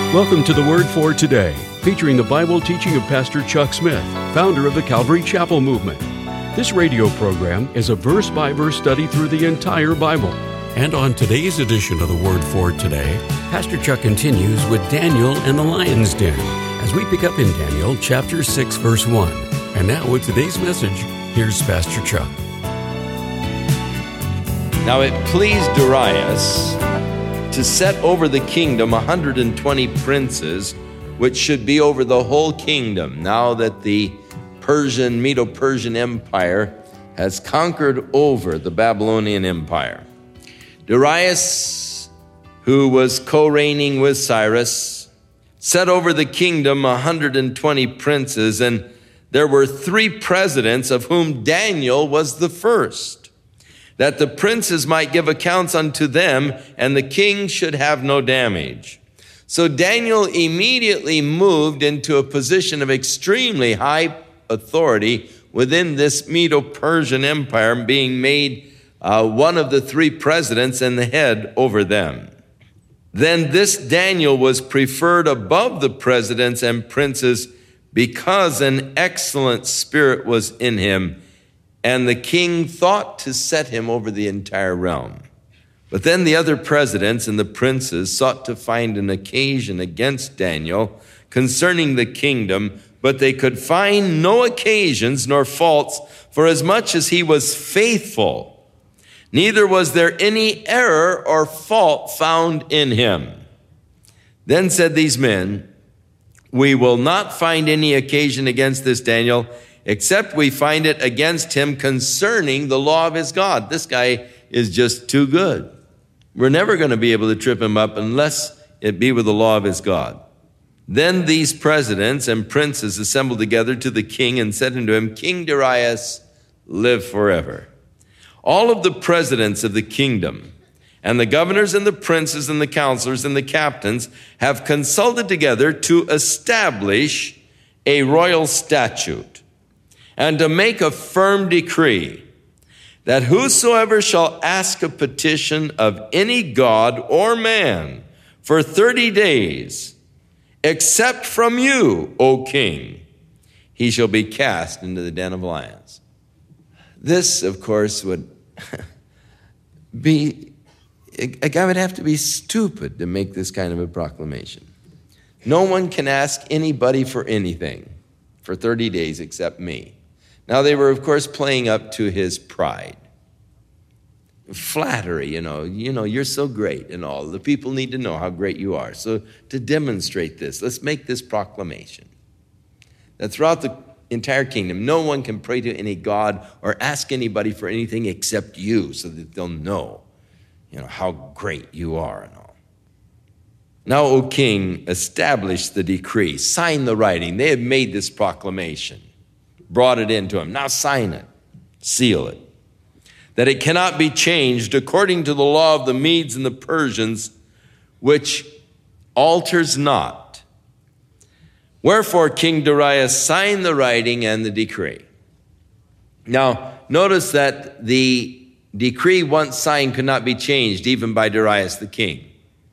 Welcome to the Word for Today, featuring the Bible teaching of Pastor Chuck Smith, founder of the Calvary Chapel Movement. This radio program is a verse-by-verse study through the entire Bible. And on today's edition of the Word for Today, Pastor Chuck continues with Daniel and the Lion's Den, as we pick up in Daniel chapter 6, verse 1. And now with today's message, here's Pastor Chuck. Now it pleased Darius to set over the kingdom 120 princes, which should be over the whole kingdom, now that the Medo-Persian Empire has conquered over the Babylonian Empire. Darius, who was co-reigning with Cyrus, set over the kingdom 120 princes, and there were 3 presidents, of whom Daniel was the first, that the princes might give accounts unto them, and the king should have no damage. So Daniel immediately moved into a position of extremely high authority within this Medo-Persian Empire, being made one of the 3 presidents and the head over them. Then this Daniel was preferred above the presidents and princes because an excellent spirit was in him, and the king thought to set him over the entire realm. But then the other presidents and the princes sought to find an occasion against Daniel concerning the kingdom, but they could find no occasions nor faults, for as much as he was faithful, neither was there any error or fault found in him. Then said these men, "We will not find any occasion against this Daniel, except we find it against him concerning the law of his God." This guy is just too good. We're never going to be able to trip him up unless it be with the law of his God. Then these presidents and princes assembled together to the king and said unto him, "King Darius, live forever. All of the presidents of the kingdom and the governors and the princes and the counselors and the captains have consulted together to establish a royal statute and to make a firm decree that whosoever shall ask a petition of any god or man for 30 days, except from you, O king, he shall be cast into the den of lions." This, of course, would be, a guy would have to be stupid to make this kind of a proclamation. No one can ask anybody for anything for 30 days except me. Now, they were, of course, playing up to his pride. Flattery, you know, you're so great and all. The people need to know how great you are. So to demonstrate this, let's make this proclamation that throughout the entire kingdom, no one can pray to any god or ask anybody for anything except you, so that they'll know, how great you are and all. Now, O king, establish the decree, sign the writing. They have made this proclamation, brought it into him. Now sign it, seal it, that it cannot be changed according to the law of the Medes and the Persians, which alters not. Wherefore King Darius signed the writing and the decree. Now, notice that the decree once signed could not be changed, even by Darius the king.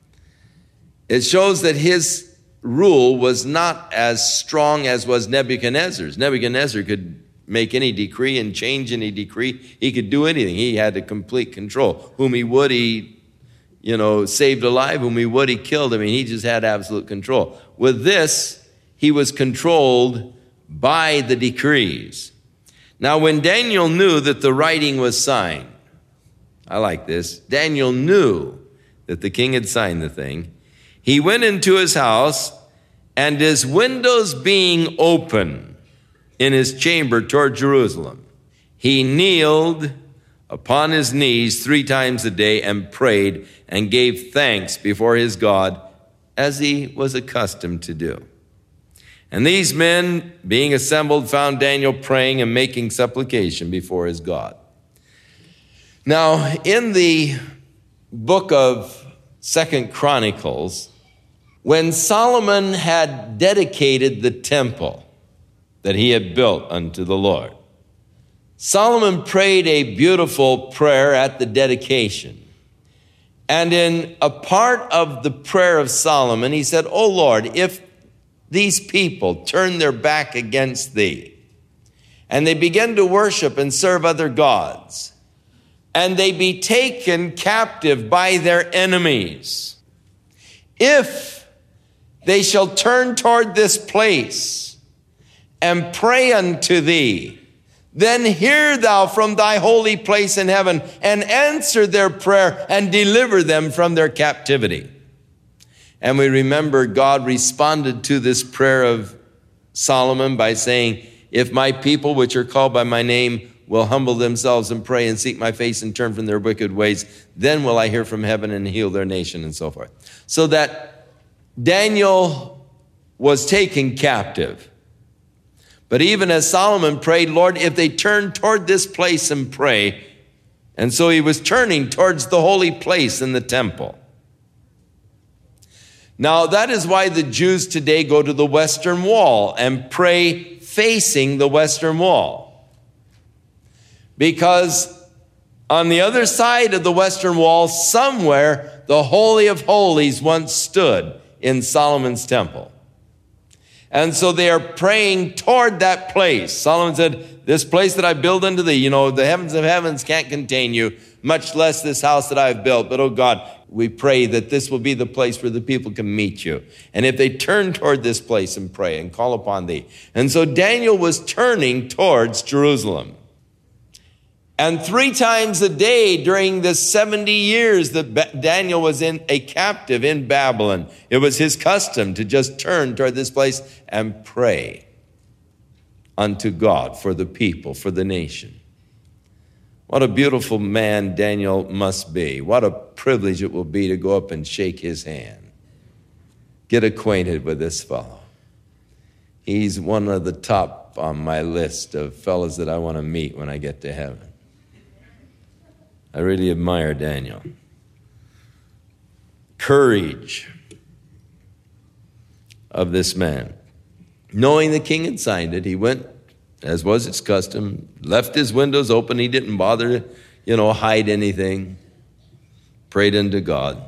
It shows that his rule was not as strong as was Nebuchadnezzar's. Nebuchadnezzar could make any decree and change any decree. He could do anything. He had a complete control. Whom he would, he saved alive. Whom he would, he killed. He just had absolute control. With this, he was controlled by the decrees. Now, when Daniel knew that the writing was signed, I like this. Daniel knew that the king had signed the thing. He went into his house, and his windows being open in his chamber toward Jerusalem, he kneeled upon his knees 3 times a day and prayed and gave thanks before his God, as he was accustomed to do. And these men, being assembled, found Daniel praying and making supplication before his God. Now, in the book of 2 Chronicles, when Solomon had dedicated the temple that he had built unto the Lord, Solomon prayed a beautiful prayer at the dedication. And in a part of the prayer of Solomon, he said, "O Lord, if these people turn their back against thee, and they begin to worship and serve other gods, and they be taken captive by their enemies, if they shall turn toward this place and pray unto thee, then hear thou from thy holy place in heaven and answer their prayer and deliver them from their captivity." And we remember God responded to this prayer of Solomon by saying, "If my people, which are called by my name, will humble themselves and pray and seek my face and turn from their wicked ways, then will I hear from heaven and heal their nation," and so forth. So that Daniel was taken captive. But even as Solomon prayed, "Lord, if they turn toward this place and pray," and so he was turning towards the holy place in the temple. Now, that is why the Jews today go to the Western Wall and pray facing the Western Wall. Because on the other side of the Western Wall, somewhere, the Holy of Holies once stood in Solomon's temple. And so they are praying toward that place. Solomon said, "This place that I build unto thee, the heavens of heavens can't contain you, much less this house that I have built. But, oh God, we pray that this will be the place where the people can meet you. And if they turn toward this place and pray and call upon thee." And so Daniel was turning towards Jerusalem. And 3 times a day during the 70 years that Daniel was in a captive in Babylon, it was his custom to just turn toward this place and pray unto God for the people, for the nation. What a beautiful man Daniel must be. What a privilege it will be to go up and shake his hand. Get acquainted with this fellow. He's one of the top on my list of fellows that I want to meet when I get to heaven. I really admire Daniel. Courage of this man. Knowing the king had signed it, he went, as was his custom, left his windows open. He didn't bother to, hide anything. Prayed unto God.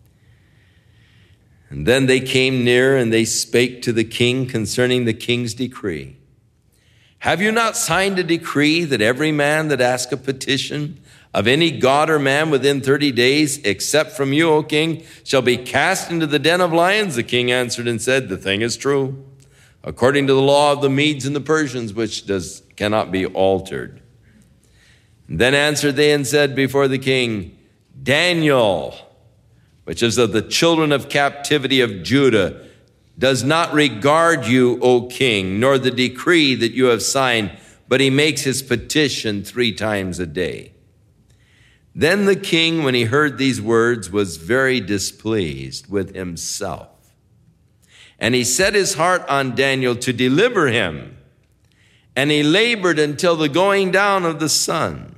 And then they came near and they spake to the king concerning the king's decree. "Have you not signed a decree that every man that ask a petition of any god or man within 30 days, except from you, O king, shall be cast into the den of lions?" The king answered and said, "The thing is true, according to the law of the Medes and the Persians, which cannot be altered." And then answered they and said before the king, "Daniel, which is of the children of captivity of Judah, does not regard you, O king, nor the decree that you have signed, but he makes his petition 3 times a day." Then the king, when he heard these words, was very displeased with himself. And he set his heart on Daniel to deliver him. And he labored until the going down of the sun.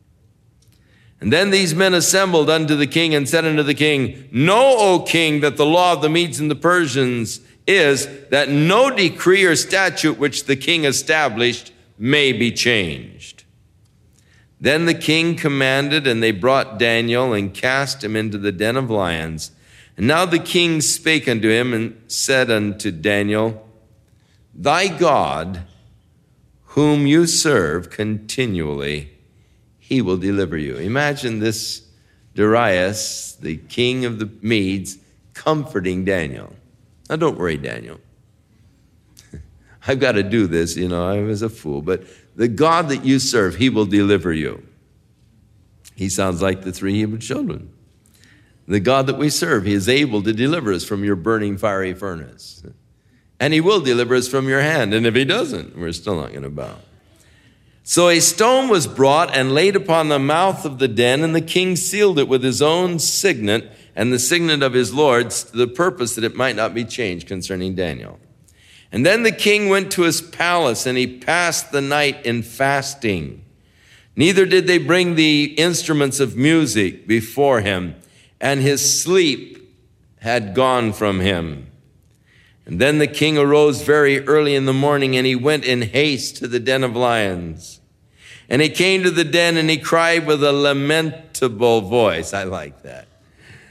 And then these men assembled unto the king and said unto the king, "Know, O king, that the law of the Medes and the Persians is that no decree or statute which the king established may be changed." Then the king commanded, and they brought Daniel and cast him into the den of lions. And now the king spake unto him and said unto Daniel, "Thy God, whom you serve continually, he will deliver you." Imagine this Darius, the king of the Medes, comforting Daniel. Now, don't worry, Daniel. I've got to do this, I was a fool, but the God that you serve, he will deliver you. He sounds like the 3 Hebrew children. The God that we serve, he is able to deliver us from your burning fiery furnace. And he will deliver us from your hand. And if he doesn't, we're still not going to bow. So a stone was brought and laid upon the mouth of the den, and the king sealed it with his own signet and the signet of his lords, to the purpose that it might not be changed concerning Daniel. And then the king went to his palace, and he passed the night in fasting. Neither did they bring the instruments of music before him, and his sleep had gone from him. And then the king arose very early in the morning, and he went in haste to the den of lions. And he came to the den, and he cried with a lamentable voice. I like that.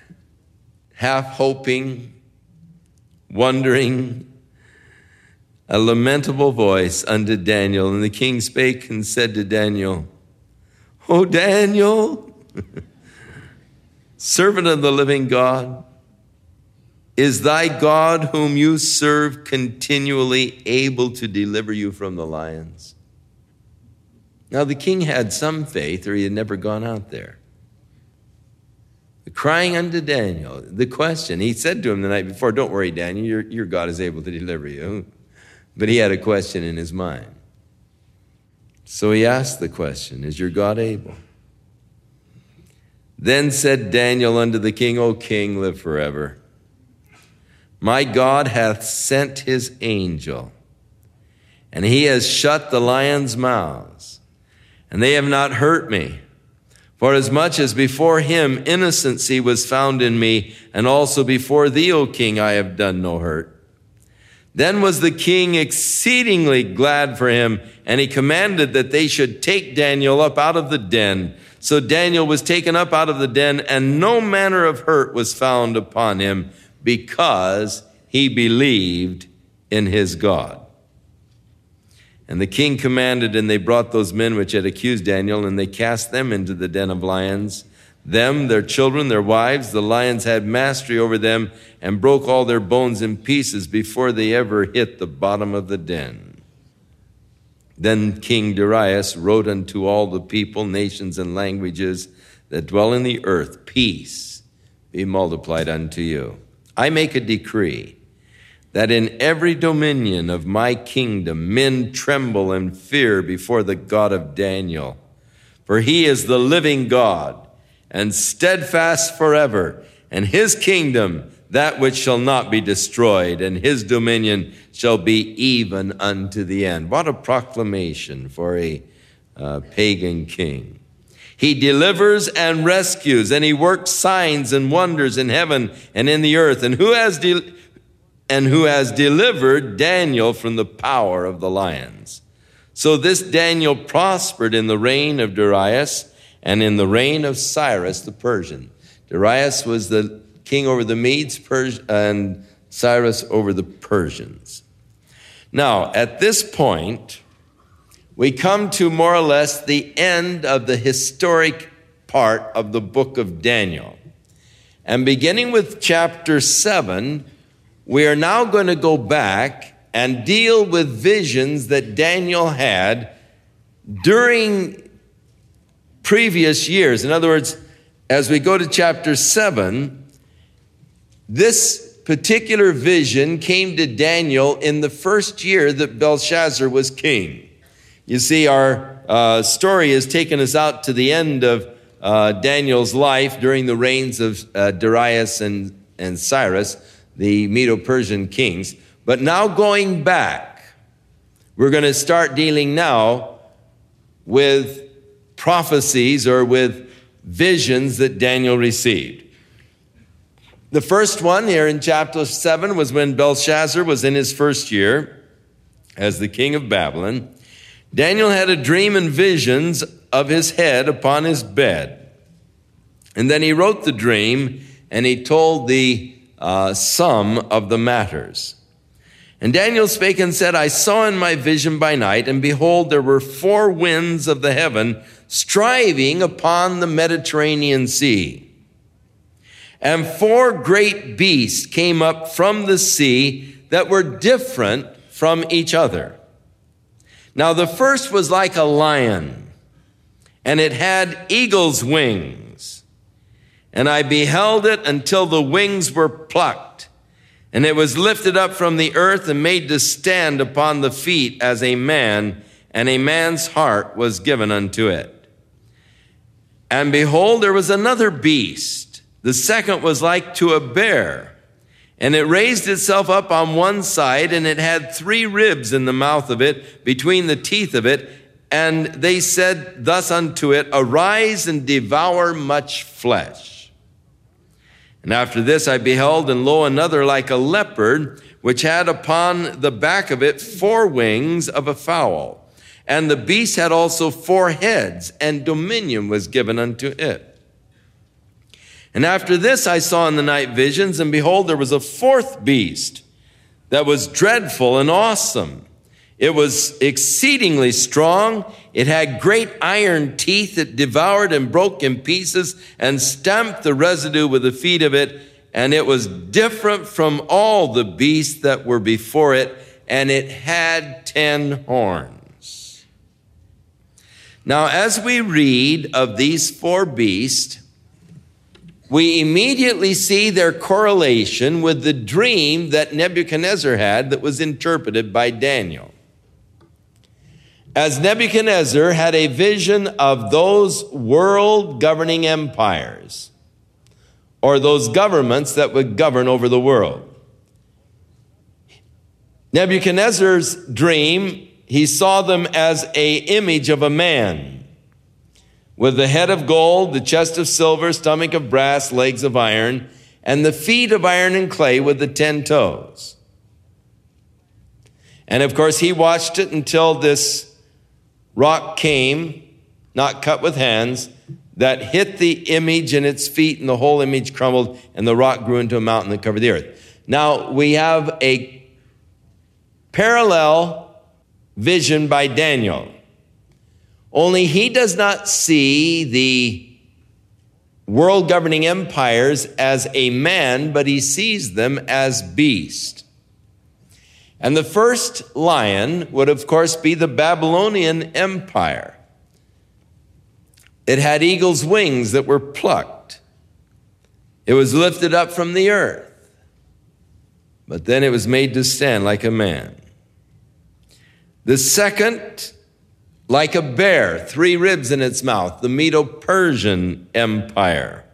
half hoping, wondering, a lamentable voice unto Daniel. And the king spake and said to Daniel, O Daniel, servant of the living God, is thy God whom you serve continually able to deliver you from the lions? Now the king had some faith, or he had never gone out there. Crying unto Daniel, the question, he said to him the night before, don't worry, Daniel, your God is able to deliver you. But he had a question in his mind. So he asked the question, is your God able? Then said Daniel unto the king, O king, live forever. My God hath sent his angel, and he has shut the lions' mouths, and they have not hurt me. For as much as before him innocency was found in me, and also before thee, O king, I have done no hurt. Then was the king exceedingly glad for him, and he commanded that they should take Daniel up out of the den. So Daniel was taken up out of the den, and no manner of hurt was found upon him, because he believed in his God. And the king commanded, and they brought those men which had accused Daniel, and they cast them into the den of lions. Them, their children, their wives, the lions had mastery over them, and broke all their bones in pieces before they ever hit the bottom of the den. Then King Darius wrote unto all the people, nations, and languages that dwell in the earth, peace be multiplied unto you. I make a decree that in every dominion of my kingdom men tremble and fear before the God of Daniel. For he is the living God, and steadfast forever, and his kingdom that which shall not be destroyed, and his dominion shall be even unto the end. What a proclamation for a pagan king. He delivers and rescues, and he works signs and wonders in heaven and in the earth. And who has delivered Daniel from the power of the lions? So this Daniel prospered in the reign of Darius and in the reign of Cyrus the Persian. Darius was the king over the Medes, and Cyrus over the Persians. Now, at this point, we come to more or less the end of the historic part of the book of Daniel. And beginning with chapter 7, we are now going to go back and deal with visions that Daniel had during previous years. In other words, as we go to chapter 7, this particular vision came to Daniel in the first year that Belshazzar was king. You see, our story has taken us out to the end of Daniel's life during the reigns of Darius and Cyrus, the Medo-Persian kings. But now going back, we're going to start dealing now with prophecies or with visions that Daniel received. The first one here in chapter 7 was when Belshazzar was in his first year as the king of Babylon. Daniel had a dream and visions of his head upon his bed. And then he wrote the dream, and he told the sum of the matters. And Daniel spake and said, I saw in my vision by night, and behold, there were 4 winds of the heaven striving upon the Mediterranean Sea. And 4 great beasts came up from the sea that were different from each other. Now the first was like a lion, and it had eagle's wings. And I beheld it until the wings were plucked, and it was lifted up from the earth and made to stand upon the feet as a man, and a man's heart was given unto it. And behold, there was another beast. The second was like to a bear, and it raised itself up on one side, and it had 3 ribs in the mouth of it, between the teeth of it. And they said thus unto it, Arise and devour much flesh. And after this I beheld, and lo, another like a leopard, which had upon the back of it 4 wings of a fowl. And the beast had also 4 heads, and dominion was given unto it. And after this I saw in the night visions, and behold, there was a fourth beast that was dreadful and awesome. It was exceedingly strong. It had great iron teeth. It devoured and broke in pieces and stamped the residue with the feet of it. And it was different from all the beasts that were before it. And it had 10 horns. Now, as we read of these four beasts, we immediately see their correlation with the dream that Nebuchadnezzar had that was interpreted by Daniel. As Nebuchadnezzar had a vision of those world governing empires, or those governments that would govern over the world. Nebuchadnezzar's dream, he saw them as an image of a man with the head of gold, the chest of silver, stomach of brass, legs of iron, and the feet of iron and clay with the 10 toes. And of course, he watched it until this rock came, not cut with hands, that hit the image and its feet, and the whole image crumbled, and the rock grew into a mountain that covered the earth. Now, we have a parallel vision by Daniel. Only he does not see the world governing empires as a man, but he sees them as beasts. And the first lion would, of course, be the Babylonian Empire. It had eagle's wings that were plucked. It was lifted up from the earth, but then it was made to stand like a man. The second, like a bear, 3 ribs in its mouth, the Medo-Persian Empire.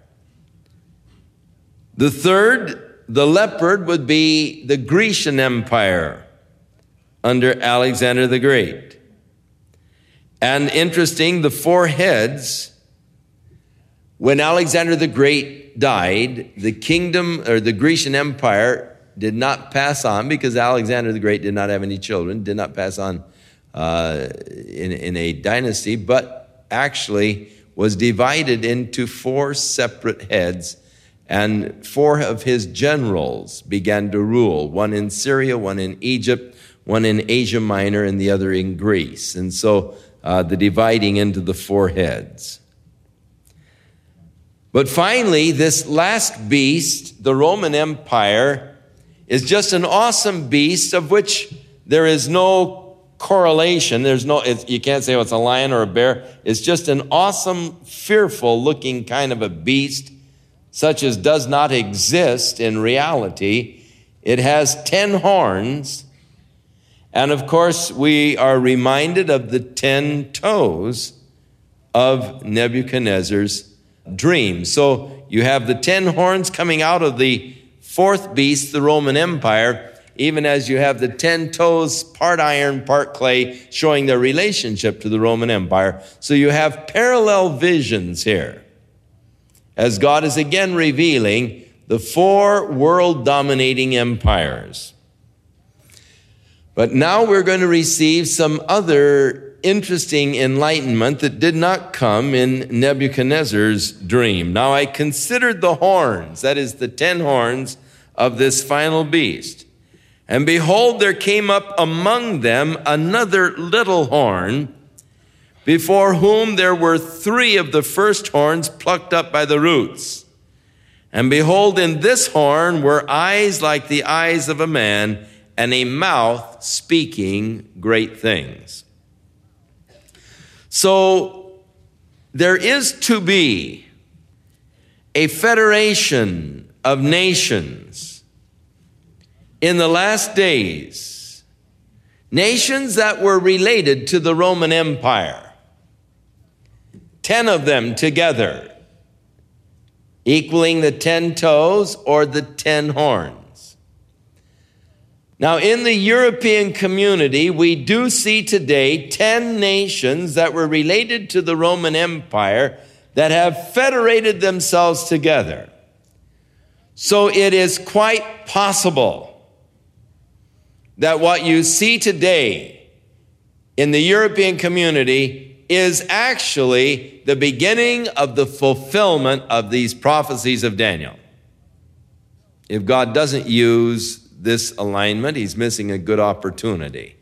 The third, the leopard, would be the Grecian Empire under Alexander the Great. And interesting, the 4 heads, when Alexander the Great died, the kingdom, or the Grecian Empire, did not pass on, because Alexander the Great did not have any children, did not pass on in a dynasty, but actually was divided into 4 separate heads, and 4 of his generals began to rule, one in Syria, one in Egypt, one in Asia Minor, and the other in Greece. And so the dividing into the 4 heads. But finally, this last beast, the Roman Empire, is just an awesome beast of which there is no correlation. You can't say, oh, it's a lion or a bear. It's just an awesome, fearful looking kind of a beast, such as does not exist in reality. It has 10 horns. And of course, we are reminded of the 10 toes of Nebuchadnezzar's dream. So you have the 10 horns coming out of the 4th beast, the Roman Empire, even as you have the 10 toes, part iron, part clay, showing their relationship to the Roman Empire. So you have parallel visions here, as God is again revealing the 4 world-dominating empires. But now we're going to receive some other interesting enlightenment that did not come in Nebuchadnezzar's dream. Now I considered the horns, that is the 10 horns of this final beast. And behold, there came up among them another little horn, before whom there were 3 of the first horns plucked up by the roots. And behold, in this horn were eyes like the eyes of a man, and a mouth speaking great things. So there is to be a federation of nations in the last days, nations that were related to the Roman Empire, 10 of them together, equaling the 10 toes or the 10 horns. Now, in the European community, we do see today 10 nations that were related to the Roman Empire that have federated themselves together. So it is quite possible that what you see today in the European community is actually the beginning of the fulfillment of these prophecies of Daniel. If God doesn't use this alignment, he's missing a good opportunity.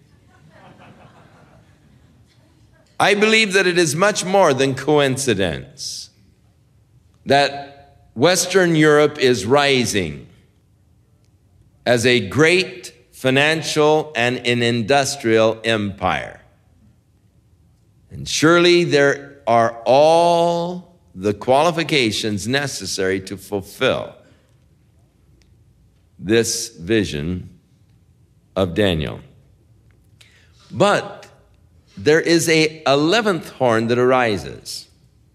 I believe that it is much more than coincidence that Western Europe is rising as a great financial and an industrial empire. And surely there are all the qualifications necessary to fulfill this vision of Daniel. But there is a 11th horn that arises,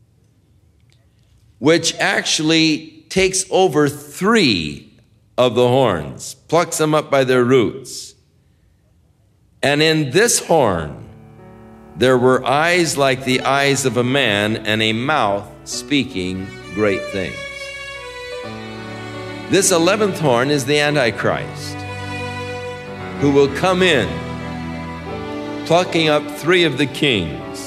which actually takes over 3 of the horns, plucks them up by their roots. And in this horn, there were eyes like the eyes of a man and a mouth speaking great things. This 11th horn is the Antichrist, who will come in, plucking up 3 of the kings.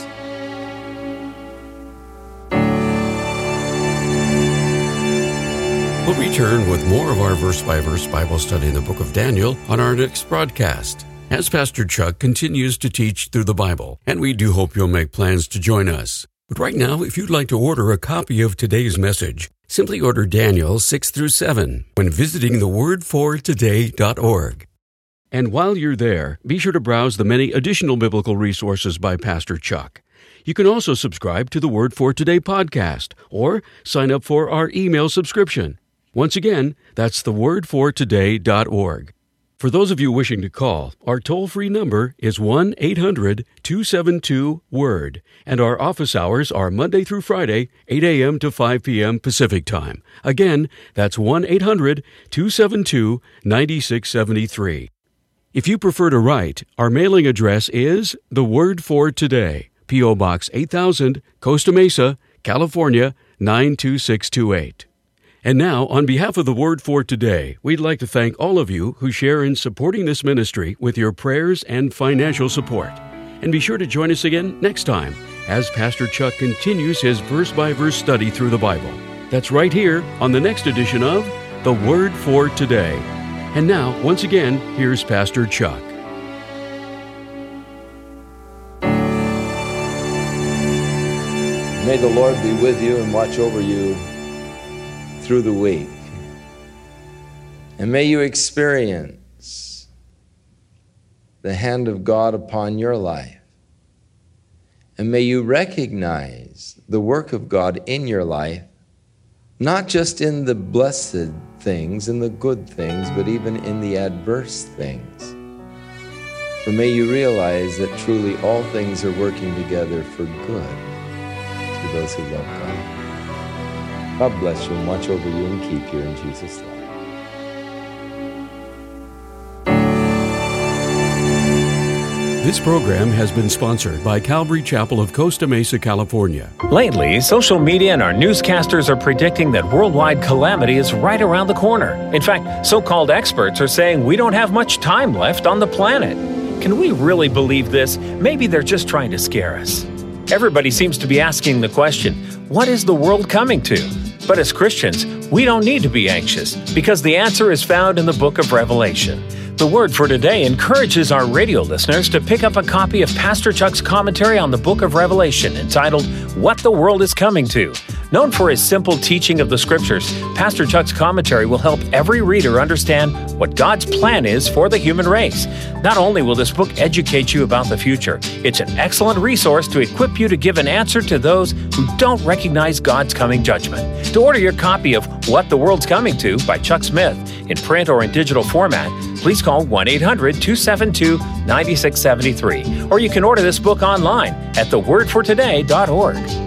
We'll return with more of our verse-by-verse Bible study in the book of Daniel on our next broadcast, as Pastor Chuck continues to teach through the Bible, and we do hope you'll make plans to join us. But right now, if you'd like to order a copy of today's message, simply order Daniel 6-7 when visiting thewordfortoday.org. And while you're there, be sure to browse the many additional biblical resources by Pastor Chuck. You can also subscribe to the Word for Today podcast or sign up for our email subscription. Once again, that's thewordfortoday.org. For those of you wishing to call, our toll-free number is 1-800-272-WORD, and our office hours are Monday through Friday, 8 a.m. to 5 p.m. Pacific Time. Again, that's 1-800-272-9673. If you prefer to write, our mailing address is The Word for Today, P.O. Box 8000, Costa Mesa, California, 92628. And now, on behalf of The Word for Today, we'd like to thank all of you who share in supporting this ministry with your prayers and financial support. And be sure to join us again next time as Pastor Chuck continues his verse-by-verse study through the Bible. That's right here on the next edition of The Word for Today. And now, once again, here's Pastor Chuck. May the Lord be with you and watch over you through the week. And may you experience the hand of God upon your life. And may you recognize the work of God in your life, not just in the blessed things and the good things, but even in the adverse things. For may you realize that truly all things are working together for good to those who love God. God bless you and watch over you and keep you in Jesus' name. This program has been sponsored by Calvary Chapel of Costa Mesa, California. Lately, social media and our newscasters are predicting that worldwide calamity is right around the corner. In fact, so-called experts are saying we don't have much time left on the planet. Can we really believe this? Maybe they're just trying to scare us. Everybody seems to be asking the question, what is the world coming to? But as Christians, we don't need to be anxious because the answer is found in the book of Revelation. The Word for Today encourages our radio listeners to pick up a copy of Pastor Chuck's commentary on the book of Revelation entitled, What the World is Coming To. Known for his simple teaching of the Scriptures, Pastor Chuck's commentary will help every reader understand what God's plan is for the human race. Not only will this book educate you about the future, it's an excellent resource to equip you to give an answer to those who don't recognize God's coming judgment. To order your copy of What the World's Coming To by Chuck Smith in print or in digital format, please call 1-800-272-9673. Or you can order this book online at thewordfortoday.org.